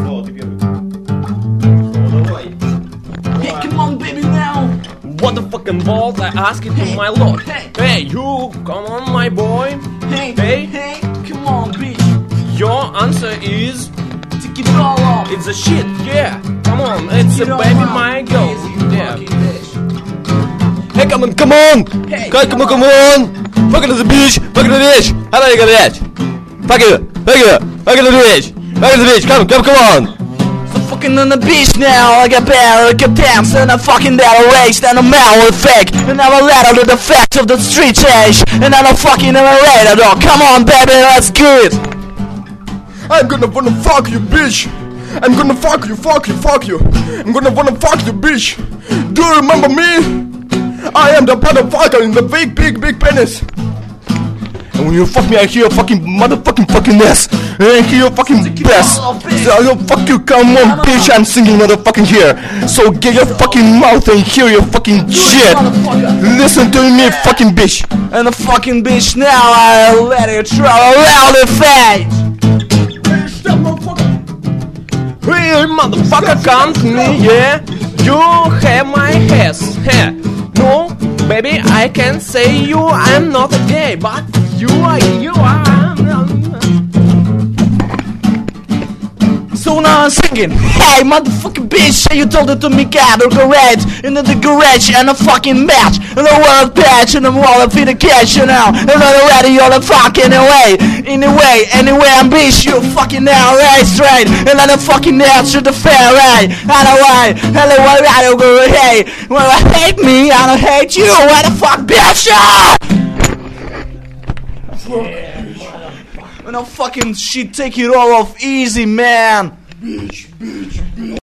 О, ты первый. О, давай. Hey, come on, baby, now. What the fucking balls? I ask it to my lord. Hey, you, come on, my boy. Hey, come on, bitch. Your answer is Take it all off. it's a shit. Yeah, come on, it's a Get baby, on, my girl. you Yeah. fucking bitch. Hey, come on! Hey, Come on! Fucking the bitch! Fucking the bitch! How do you get that? Fucking the bitch! Fucking the bitch! Come on! I'm fucking on the beach now, like a bear, like a dance, and I'm fucking that erased, and I'm out with fake, and I'm a letter to the fact of the street change, and I'm a fucking narrator, dog. Come on, baby, let's do it. I'm gonna wanna fuck you, bitch! I'm gonna fuck you! I'm gonna wanna fuck you, bitch! Do you remember me? I am the motherfucker in the big penis! And when you fuck me, I hear your fucking motherfucking ass! And I hear your fucking bass! So I'll fuck you, come on, bitch! I'm singing motherfucking here! So get your fucking mouth and hear your fucking shit! Listen to me, fucking bitch! And the fucking bitch now, I let it travel around the face. Hey, motherfucker, come to me, yeah. You have my ass. Hey. No, baby, I can say you. I'm not a gay, but you are. So now I'm singing, hey motherfucking bitch, you told it to me gather garage into the garage and a fucking match and the world patch and I'm all up in the cash now and I'm ready all the fucking away. Anyway, I'm bitch, you fucking now right straight and then the fucking answer the fair right. Anyway, I don't go hey, well I hate me, I don't hate you, what the fuck bitch? And I'll fucking shit take it all off easy, man. Bitch.